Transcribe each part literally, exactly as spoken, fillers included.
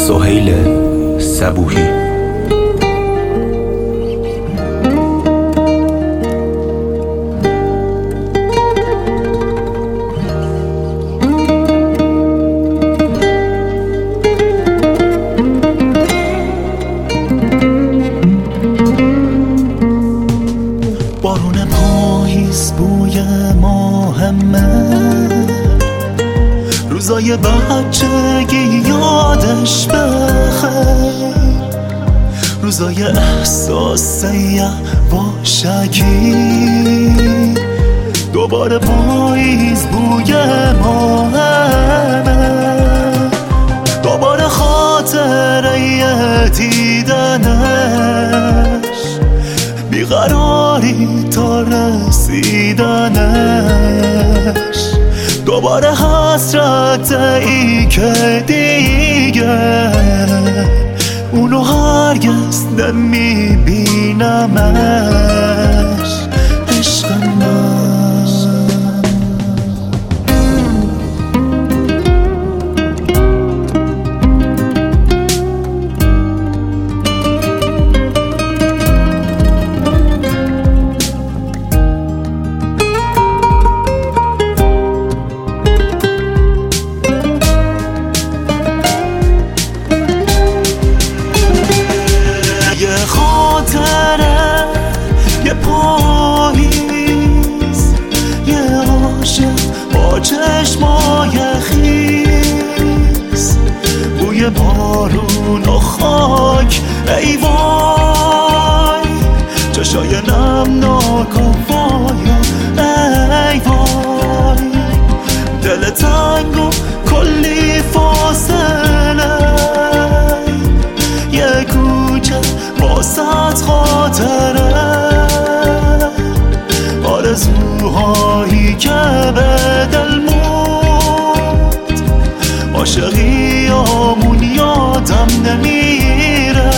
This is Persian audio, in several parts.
سهیل صبوحی. بارون پاییز بوی ماهمه، روزای بچگی یادش بخیر، روزای احساس یواشکی. دوباره پاییز بوی ماهمه، دوباره خاطره دیدنش، بیقراری تا رسیدنش. دوباره حسرت ای که دیگه اونو هرگز نمیبینمش. عشق من خاطره، یه پاییز، یه عاشق با چشمای خیس، بوی بارون و خاک. ای وای چشای نمناک و وای، ای وای دل تنگ و کلی فاصله، یه کوچه واسط خاطره، آرزوهایی که به دل موند، عاشقیامون یادم نمیره.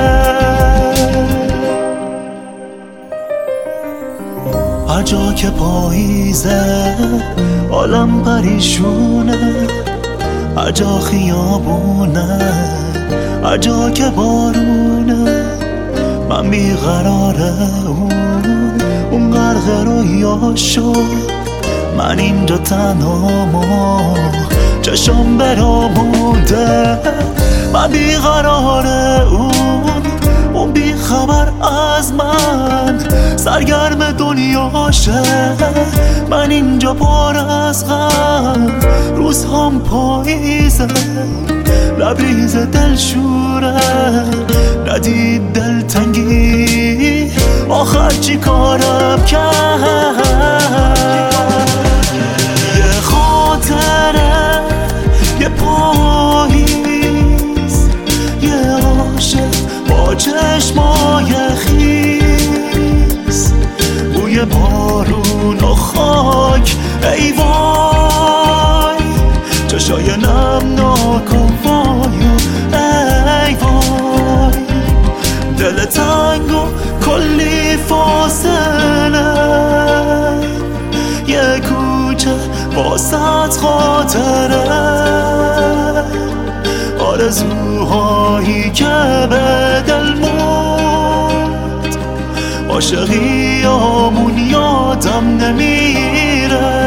هر جا که پاییزه عالم پریشونه، هر جا خیابونه، هر جا که بارونه، من بیقراره. اون اون غرق رویاشو، من اینجا تنهام و چشم برامونده. من بیقراره، اون اون بیخبر از من، سرگرم دنیاشه. من اینجا پر از غم، روزهام پاییزه، لبریز دلشوره، ندید دلتنگی آخر چی کارم کرد. یه خاطره، یه پاییز، یه عاشق با چشمای خیس، بوی بارون و خاک. ای وای چشای نمناک و وای، ای وای دل تنگ و کلی فاصله، یه کوچه واسط خاطره، آرزوهایی که به دل موند، عاشقیامون یادم نمیره.